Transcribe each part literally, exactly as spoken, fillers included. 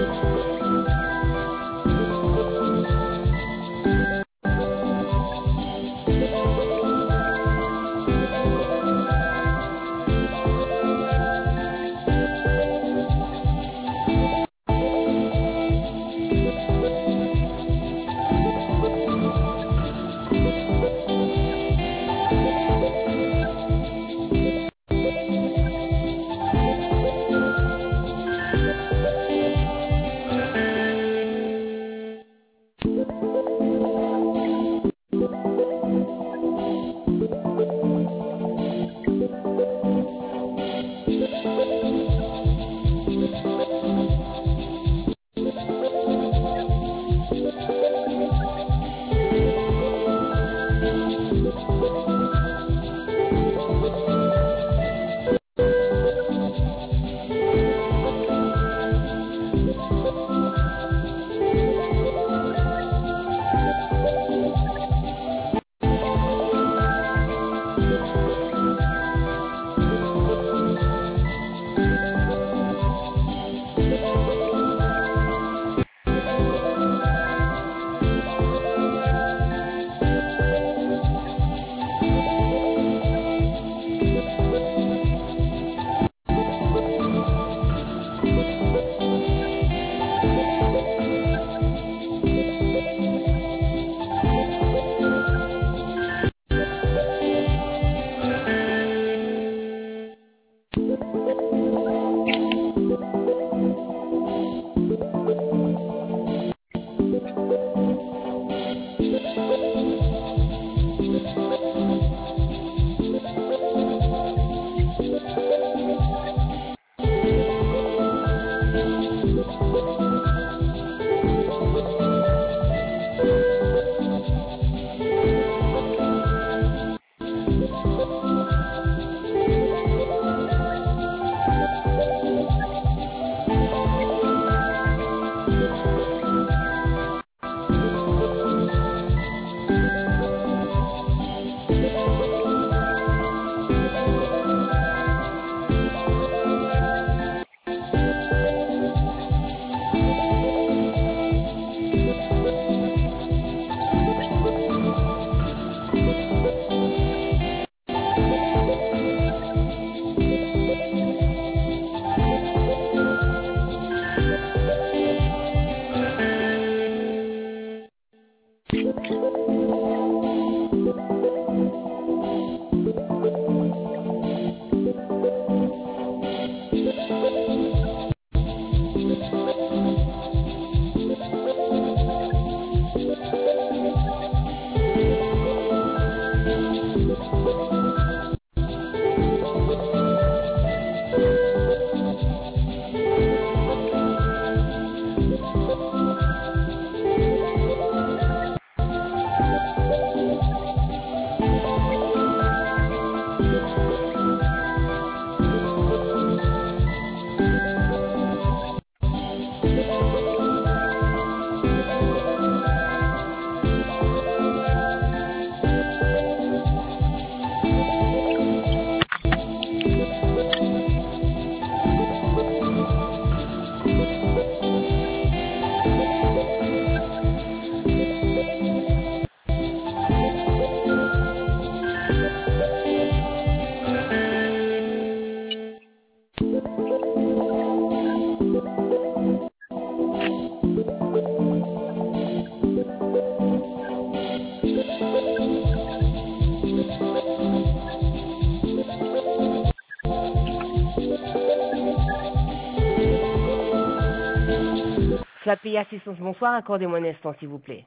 Flappy Assistance, bonsoir, accordez-moi un instant s'il vous plaît.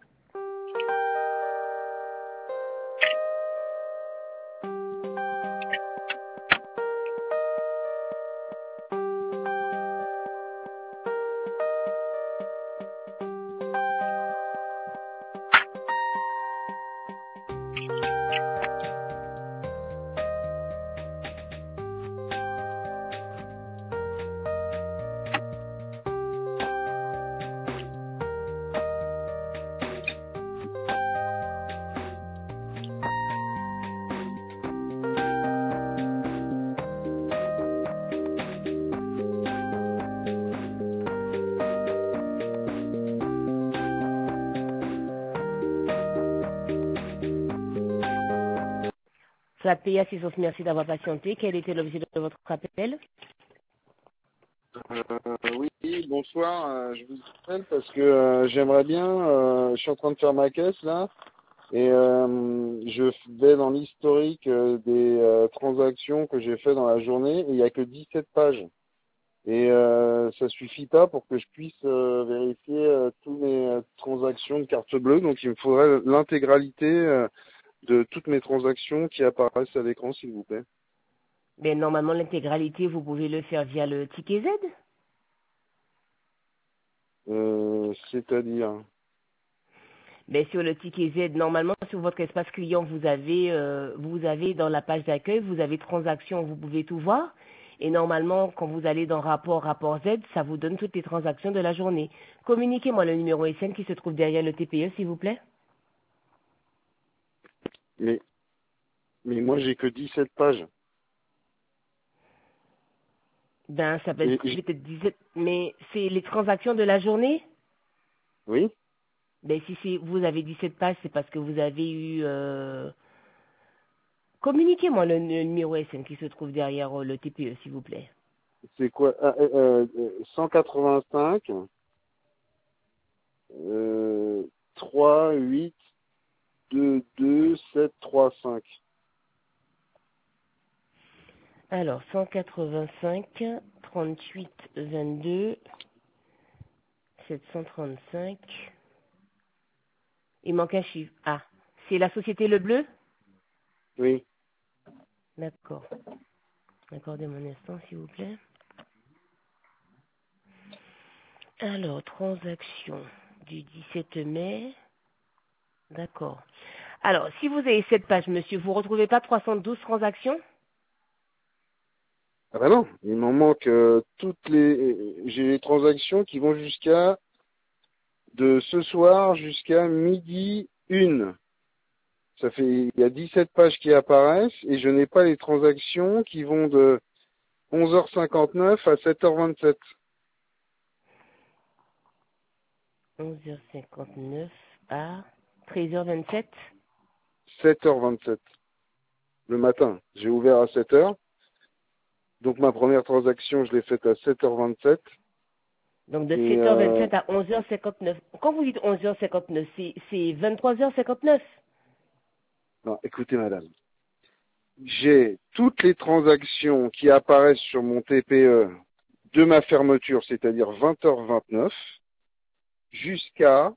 Swat Pays Assistance, merci d'avoir patienté. Quel était l'objet de votre appel? Euh, oui, bonsoir. Euh, je vous appelle parce que euh, j'aimerais bien. Euh, je suis en train de faire ma caisse là, et euh, je vais dans l'historique euh, des euh, transactions que j'ai fait dans la journée, et il n'y a que dix-sept pages. Et euh, ça suffit pas pour que je puisse euh, vérifier euh, toutes mes euh, transactions de carte bleue. Donc il me faudrait l'intégralité euh, de toutes mes transactions qui apparaissent à l'écran, s'il vous plaît. Ben, normalement, l'intégralité, vous pouvez le faire via le ticket Z. Euh, c'est-à-dire. Ben, sur le ticket Z, normalement, sur votre espace client, vous avez, euh, vous avez dans la page d'accueil, vous avez transactions, vous pouvez tout voir. Et normalement, quand vous allez dans rapport, rapport Z, ça vous donne toutes les transactions de la journée. Communiquez-moi le numéro S N qui se trouve derrière le T P E, s'il vous plaît. Mais, mais moi, j'ai que dix-sept pages. Ben, ça peut Et, être et- peut-être dix-sept, mais c'est les transactions de la journée. oui, Ben, si c'est, vous avez dix-sept pages, c'est parce que vous avez eu, euh... communiquez-moi le, le numéro S N qui se trouve derrière euh, le T P E, s'il vous plaît. c'est quoi ah, euh, euh, cent quatre-vingt-cinq, euh, trois, huit, deux, deux, sept, trois, cinq. Alors, cent quatre-vingt-cinq, trente-huit, vingt-deux, sept cent trente-cinq. Il manque un chiffre. Ah, c'est la société Le Bleu? Oui, D'accord. Accordez-moi un instant, s'il vous plaît. Alors, transaction du dix-sept mai. D'accord. Alors, si vous avez cette page, monsieur, vous ne retrouvez pas trois cent douze transactions? ah bah non, il m'en manque euh, toutes les. J'ai les transactions qui vont jusqu'à de ce soir jusqu'à midi une. Ça fait, il y a dix-sept pages qui apparaissent et je n'ai pas les transactions qui vont de onze heures cinquante-neuf à sept heures vingt-sept. onze heures cinquante-neuf à treize heures vingt-sept. sept heures vingt-sept. Le matin. J'ai ouvert à sept heures. Donc ma première transaction, je l'ai faite à sept heures vingt-sept. Donc, de Et sept heures euh, vingt-sept à onze heures cinquante-neuf. Quand vous dites onze heures cinquante-neuf, c'est, c'est vingt-trois heures cinquante-neuf. non, écoutez madame, j'ai toutes les transactions qui apparaissent sur mon T P E de ma fermeture, c'est-à-dire vingt heures vingt-neuf, jusqu'à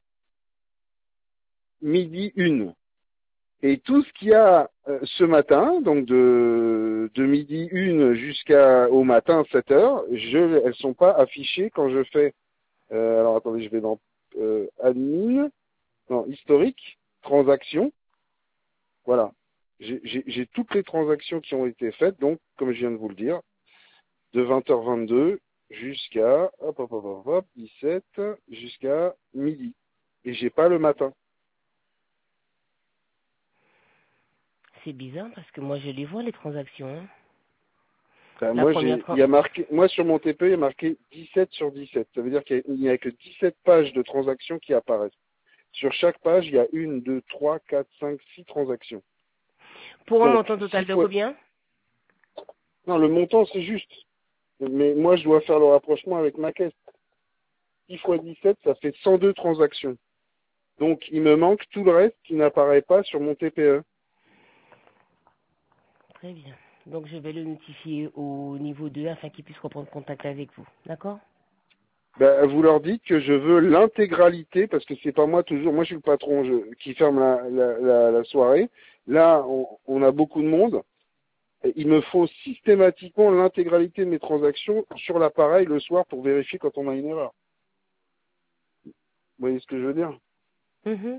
midi une. Et tout ce qu'il y a euh, ce matin, donc de, de midi une jusqu'au matin sept heures, je, elles sont pas affichées quand je fais. Euh, alors attendez, je vais dans euh, admin, non historique, transactions. Voilà, j'ai j'ai- j'ai toutes les transactions qui ont été faites, donc comme je viens de vous le dire, de vingt heures vingt-deux jusqu'à hop hop hop hop, hop dix-sept jusqu'à midi. Et j'ai pas le matin. C'est bizarre parce que moi, je les vois, les transactions. Hein. Ben, La moi, première j'ai, il tran- y a marqué, moi sur mon T P, il y a marqué dix-sept sur dix-sept. Ça veut dire qu'il n'y a, a que dix-sept pages de transactions qui apparaissent. Sur chaque page, il y a une, deux, trois, quatre, cinq, six transactions. Pour un Donc, montant total six de fois, combien? non, le montant, c'est juste. Mais moi, je dois faire le rapprochement avec ma caisse. six fois dix-sept, ça fait cent deux transactions. Donc, il me manque tout le reste qui n'apparaît pas sur mon T P E. Très bien. Donc, je vais le notifier au niveau deux afin qu'il puisse reprendre contact avec vous. D'accord? Ben, vous leur dites que je veux l'intégralité, parce que c'est pas moi toujours, moi je suis le patron je, qui ferme la, la, la, la soirée. Là, on, on a beaucoup de monde. Et il me faut systématiquement l'intégralité de mes transactions sur l'appareil le soir pour vérifier quand on a une erreur. Vous voyez ce que je veux dire? Mhm.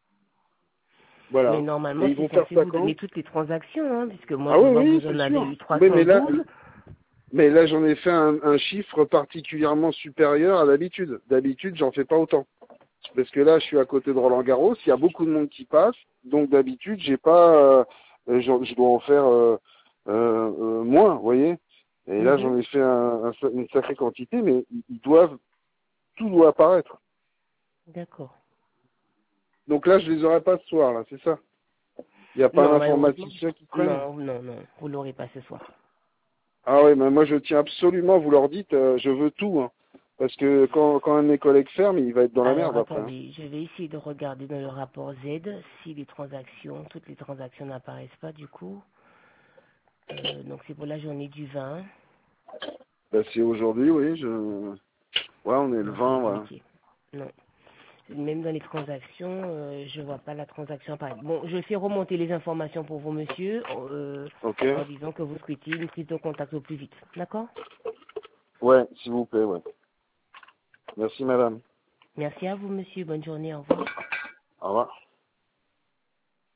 Mais Voilà. Et normalement, ils c'est vont faire censé ça vous quand? donner toutes les transactions, hein, puisque moi, Ah je oui, vois que oui, vous c'est en avez sûr. eu Oui, mais là, trois cent douze. mais là j'en ai fait un, un chiffre particulièrement supérieur à d'habitude. D'habitude, j'en fais pas autant. Parce que là, je suis à côté de Roland Garros, il y a beaucoup de monde qui passe, donc d'habitude, j'ai pas, euh, euh, je, je dois en faire euh, euh, euh, moins, vous voyez. Et là, Mhm. j'en ai fait un, un, une sacrée quantité, mais ils ils doivent, tout doit apparaître. D'accord. Donc là, je les aurai pas ce soir, là, c'est ça. Il n'y a pas Non, un malheureusement. informaticien qui traîne? Non, non, non. Vous l'aurez pas ce soir. Ah oui, mais moi je tiens absolument, vous leur dites, euh, je veux tout. Hein. Parce que quand, quand un de mes collègues ferme, il va être dans la Alors, merde après. Hein. attendez, je vais essayer de regarder dans le rapport Z si les transactions, toutes les transactions n'apparaissent pas du coup. Euh, donc, c'est pour la journée du vingt. Bah, c'est aujourd'hui, oui. Je... Ouais, on est le Non, je vais vingt, ouais. vérifier. Non. Même dans les transactions, euh, je vois pas la transaction apparaître. Bon, je fais remonter les informations pour vous, monsieur, euh, Ok. en disant que vous souhaitez une prise de contact au plus vite. D'accord? Ouais, s'il vous plaît, ouais. Merci, madame. Merci à vous, monsieur. Bonne journée. Au revoir. Au revoir.